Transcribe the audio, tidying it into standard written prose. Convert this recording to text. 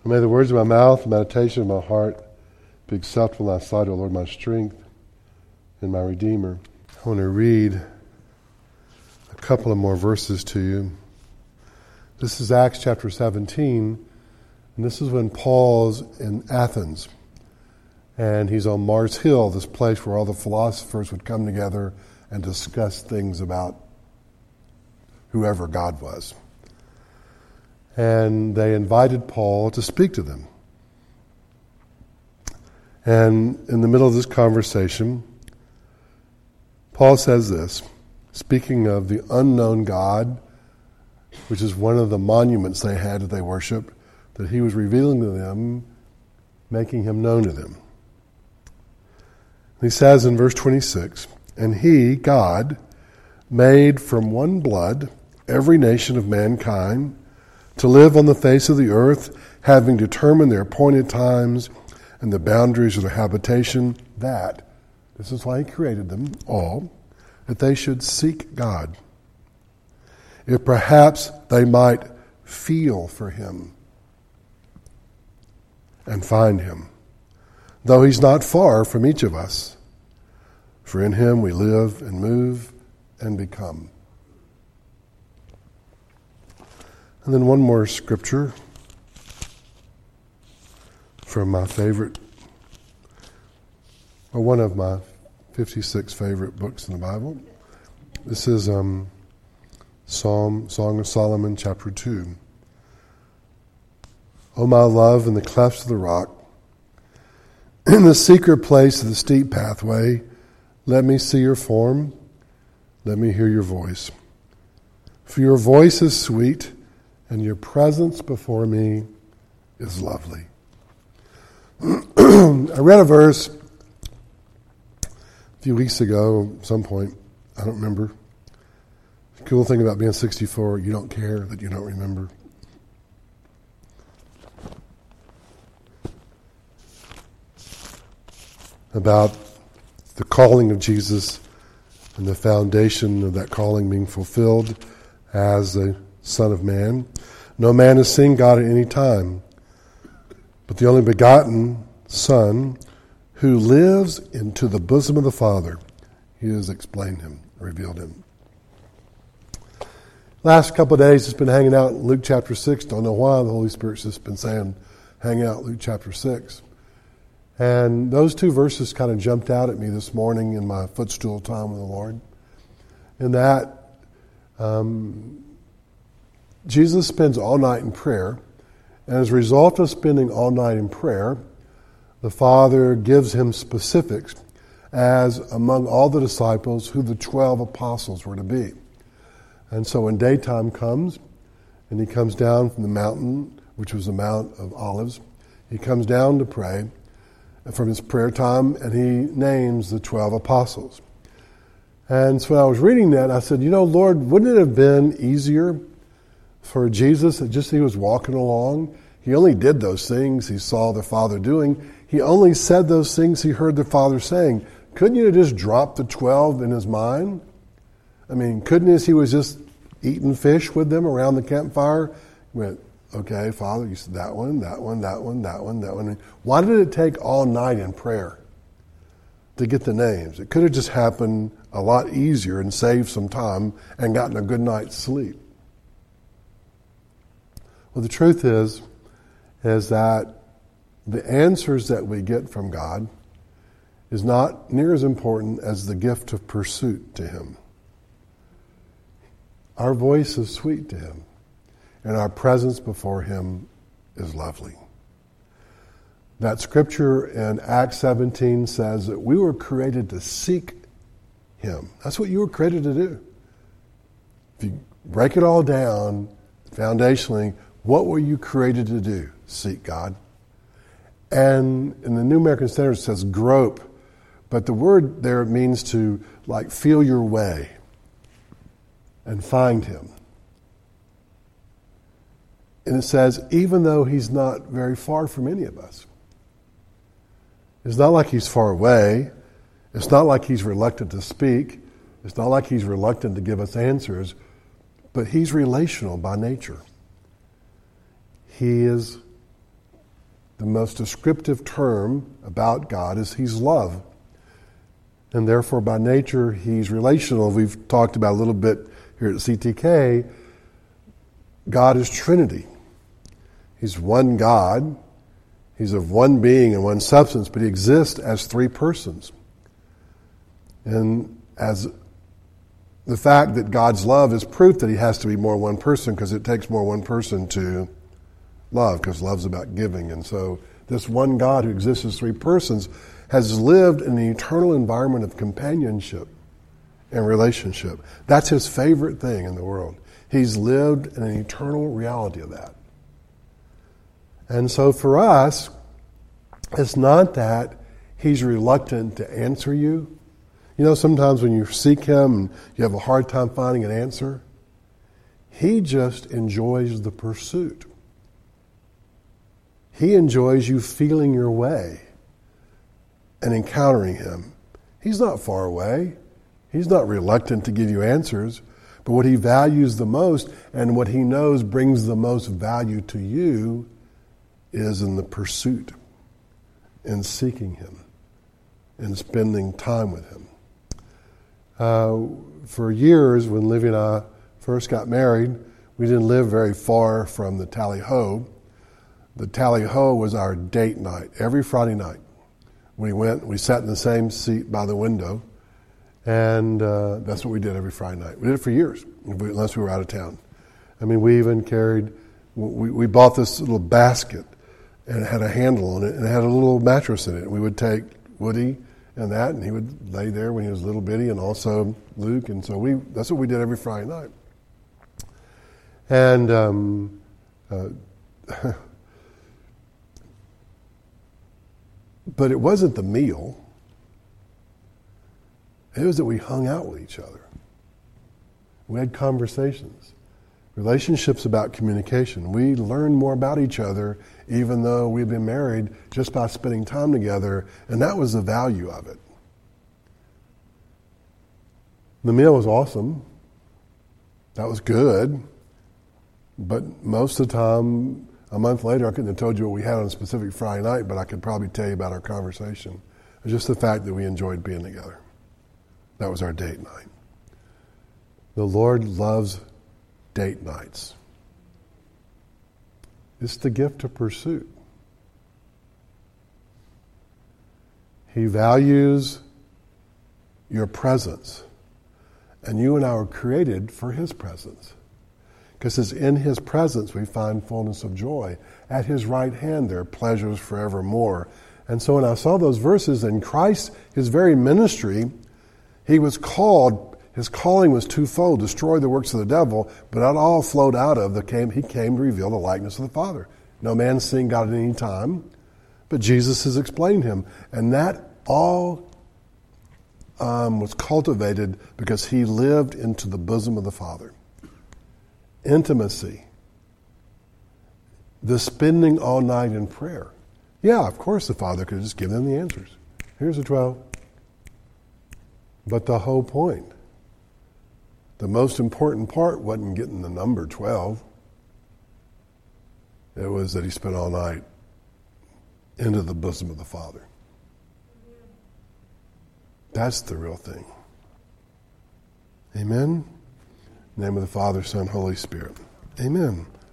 And may the words of my mouth, the meditation of my heart be acceptable in thy sight, O Lord, my strength and my Redeemer. I want to read a couple of more verses to you. This is Acts chapter 17, and this is when Paul's in Athens. And he's on Mars Hill, this place where all the philosophers would come together and discuss things about whoever God was. And they invited Paul to speak to them. And in the middle of this conversation, Paul says this, speaking of the unknown God, which is one of the monuments they had that they worshiped, that he was revealing to them, making him known to them. He says in verse 26, and he, God, made from one blood every nation of mankind to live on the face of the earth, having determined their appointed times and the boundaries of their habitation, that, this is why he created them all, that they should seek God, if perhaps they might feel for him and find him, though he's not far from each of us. For in him we live and move and become. And then one more scripture from my favorite, or one of my 56 favorite books in the Bible. This is Song of Solomon, chapter 2. O my love, in the clefts of the rock, in the secret place of the steep pathway, let me see your form, let me hear your voice. For your voice is sweet, and your presence before me is lovely. I read a verse a few weeks ago, at some point, I don't remember. The cool thing about being 64, you don't care that you don't remember. About the calling of Jesus and the foundation of that calling being fulfilled as the Son of Man. No man has seen God at any time, but the only begotten Son who lives into the bosom of the Father. He has explained him, revealed him. Last couple of days, it's been hanging out in Luke chapter 6. Don't know why the Holy Spirit's just been saying, hang out Luke chapter 6. And those two verses kind of jumped out at me this morning in my footstool time with the Lord. In that, Jesus spends all night in prayer, and as a result of spending all night in prayer, the Father gives him specifics as among all the disciples who the 12 apostles were to be. And so when daytime comes, and he comes down from the mountain, which was the Mount of Olives, he comes down to pray from his prayer time, and he names the 12 apostles. And so when I was reading that, I said, Lord, wouldn't it have been easier for Jesus that just he was walking along? He only did those things he saw the Father doing. He only said those things he heard the Father saying. Couldn't you have just dropped the 12 in his mind? I mean, couldn't he was just eating fish with them around the campfire? He went, okay, Father, you said that one, that one, that one, that one, that one. Why did it take all night in prayer to get the names? It could have just happened a lot easier and saved some time and gotten a good night's sleep. Well, the truth is that the answers that we get from God is not near as important as the gift of pursuit to him. Our voice is sweet to him, and our presence before him is lovely. That scripture in Acts 17 says that we were created to seek him. That's what you were created to do. If you break it all down, foundationally, what were you created to do? Seek God. And in the New American Standard it says grope, but the word there means to feel your way and find him. And it says, even though he's not very far from any of us. It's not like he's far away. It's not like he's reluctant to speak. It's not like he's reluctant to give us answers. But he's relational by nature. He is the most descriptive term about God is He's love. And therefore, by nature, He's relational. We've talked about a little bit here at CTK. God is Trinity. He's one God. He's of one being and one substance, but He exists as three persons. And as the fact that God's love is proof that He has to be more one person, because it takes more one person to love, because love's about giving. And so this one God who exists as three persons has lived in an eternal environment of companionship and relationship. That's His favorite thing in the world. He's lived in an eternal reality of that. And so for us, it's not that He's reluctant to answer you. You know, sometimes when you seek Him and you have a hard time finding an answer, He just enjoys the pursuit. He enjoys you feeling your way and encountering Him. He's not far away. He's not reluctant to give you answers. But what He values the most and what He knows brings the most value to you is in the pursuit, in seeking Him, in spending time with Him. For years, when Livy and I first got married, we didn't live very far from the Tally Ho. The Tally Ho was our date night. Every Friday night, we went, we sat in the same seat by the window, and that's what we did every Friday night. We did it for years, unless we were out of town. I mean, we even carried, we bought this little basket, and it had a handle on it, and it had a little mattress in it. And we would take Woody and that, and he would lay there when he was little bitty, and also Luke, and so that's what we did every Friday night. And but it wasn't the meal. It was that we hung out with each other. We had conversations. Relationships about communication. We learned more about each other, even though we've been married, just by spending time together, and that was the value of it. The meal was awesome. That was good. But most of the time, a month later, I couldn't have told you what we had on a specific Friday night, but I could probably tell you about our conversation. It was just the fact that we enjoyed being together. That was our date night. The Lord loves date nights. It's the gift of pursuit. He values your presence. And you and I were created for His presence. Because it's in His presence we find fullness of joy. At His right hand there are pleasures forevermore. And so when I saw those verses, in Christ, His very ministry, He was called. His calling was twofold: destroy the works of the devil, but that all flowed out of He came to reveal the likeness of the Father. No man's seen God at any time, but Jesus has explained Him. And that all was cultivated because He lived into the bosom of the Father. Intimacy. The spending all night in prayer. Yeah, of course the Father could just give them the answers. Here's the 12. But the whole point, the most important part wasn't getting the number 12. It was that He spent all night into the bosom of the Father. That's the real thing. Amen? In the name of the Father, Son, Holy Spirit. Amen.